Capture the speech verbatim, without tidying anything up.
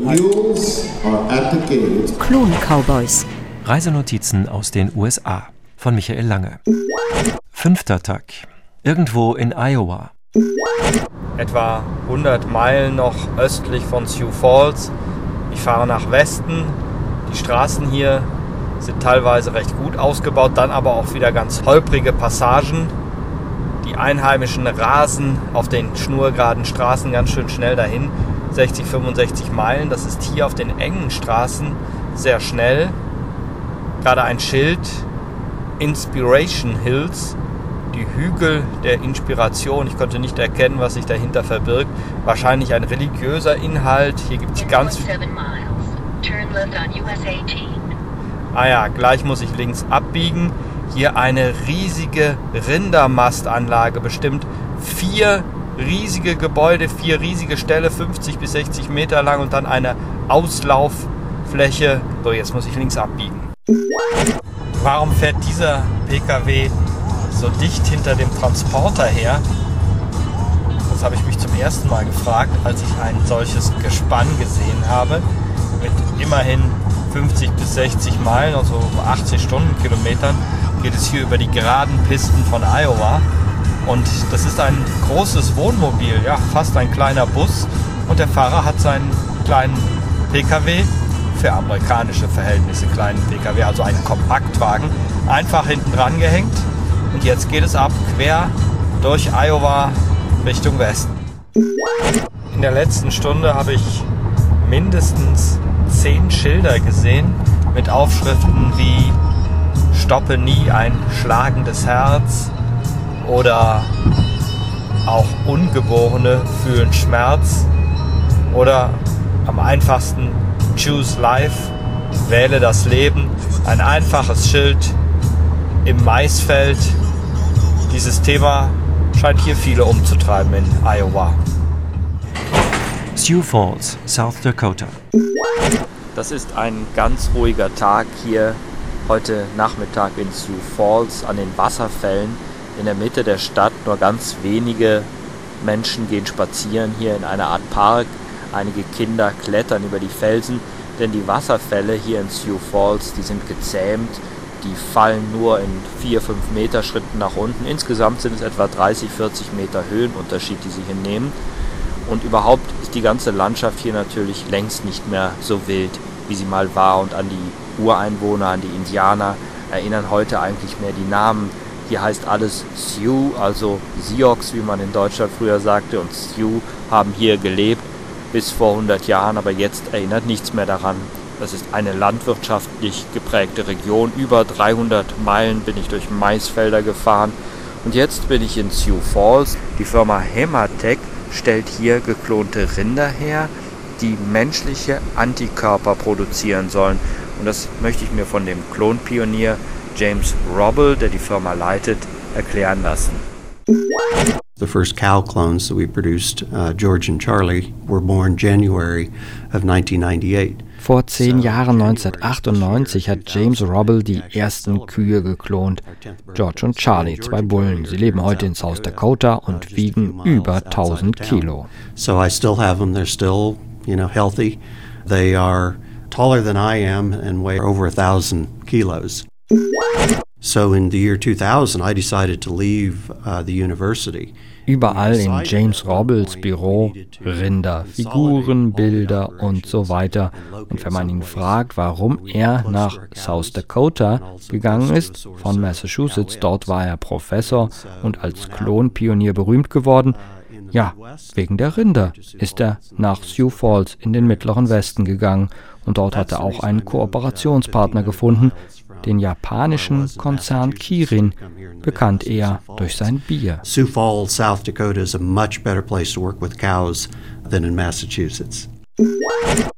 mules are at the gate. Klon-Cowboys. Reisenotizen aus den U S A von Michael Lange. Fünfter Tag. Irgendwo in Iowa. Etwa hundert Meilen noch östlich von Sioux Falls. Ich fahre nach Westen. Die Straßen hier sind teilweise recht gut ausgebaut, dann aber auch wieder ganz holprige Passagen. Die Einheimischen rasen auf den schnurgeraden Straßen ganz schön schnell dahin. sechzig, fünfundsechzig Meilen, das ist hier auf den engen Straßen sehr schnell. Gerade ein Schild, Inspiration Hills, die Hügel der Inspiration. Ich konnte nicht erkennen, was sich dahinter verbirgt. Wahrscheinlich ein religiöser Inhalt. Hier gibt es ganz viel. Ah ja, gleich muss ich links abbiegen. Hier eine riesige Rindermastanlage, bestimmt vier riesige Gebäude, vier riesige Ställe, fünfzig bis sechzig Meter lang und dann eine Auslauffläche. So, jetzt muss ich links abbiegen. Warum fährt dieser P K W so dicht hinter dem Transporter her? Das habe ich mich zum ersten Mal gefragt, als ich ein solches Gespann gesehen habe. Mit immerhin fünfzig bis sechzig Meilen, also achtzig Stundenkilometern, geht es hier über die geraden Pisten von Iowa. Und das ist ein großes Wohnmobil, ja, fast ein kleiner Bus. Und der Fahrer hat seinen kleinen P K W, für amerikanische Verhältnisse kleinen P K W, also einen Kompaktwagen, einfach hinten dran gehängt. Und jetzt geht es ab, quer durch Iowa Richtung Westen. In der letzten Stunde habe ich mindestens zehn Schilder gesehen mit Aufschriften wie Stoppe nie ein schlagendes Herz oder auch Ungeborene fühlen Schmerz oder am einfachsten Choose Life, wähle das Leben. Ein einfaches Schild im Maisfeld. Dieses Thema scheint hier viele umzutreiben in Iowa. Sioux Falls, South Dakota. Das ist ein ganz ruhiger Tag hier heute Nachmittag in Sioux Falls an den Wasserfällen in der Mitte der Stadt. Nur ganz wenige Menschen gehen spazieren hier in einer Art Park. Einige Kinder klettern über die Felsen, denn die Wasserfälle hier in Sioux Falls, die sind gezähmt. Die fallen nur in vier, fünf Meter Schritten nach unten. Insgesamt sind es etwa dreißig, vierzig Meter Höhenunterschied, die sie hier nehmen. Und überhaupt ist die ganze Landschaft hier natürlich längst nicht mehr so wild, wie sie mal war. Und an die Ureinwohner, an die Indianer erinnern heute eigentlich mehr die Namen. Hier heißt alles Sioux, also Sioux, wie man in Deutschland früher sagte. Und Sioux haben hier gelebt bis vor hundert Jahren, aber jetzt erinnert nichts mehr daran. Das ist eine landwirtschaftlich geprägte Region. Über dreihundert Meilen bin ich durch Maisfelder gefahren. Und jetzt bin ich in Sioux Falls. Die Firma Hematech stellt hier geklonte Rinder her, die menschliche Antikörper produzieren sollen. Und das möchte ich mir von dem Klonpionier James Robble, der die Firma leitet, erklären lassen. The first cow clones that we produced, uh, George and Charlie, were born January of nineteen ninety-eight. Vor zehn Jahren, neunzehnhundertachtundneunzig, hat James Robble die ersten Kühe geklont. George und Charlie, zwei Bullen. Sie leben heute in South Dakota und wiegen über tausend Kilo. So I still have them. They're still, you know, healthy. They are taller than I am and weigh over a thousand kilos. So in the year two thousand, I decided to leave uh, the university. Überall in James Robbles Büro Rinder, Figuren, Bilder und so weiter. Und wenn man ihn fragt, warum er nach South Dakota gegangen ist, von Massachusetts, dort war er Professor und als Klonpionier berühmt geworden, ja, wegen der Rinder ist er nach Sioux Falls in den mittleren Westen gegangen und dort hat er auch einen Kooperationspartner gefunden, den japanischen Konzern Kirin, bekannt eher durch sein Bier. Sioux Falls, South Dakota is a much better place to work with cows than in Massachusetts.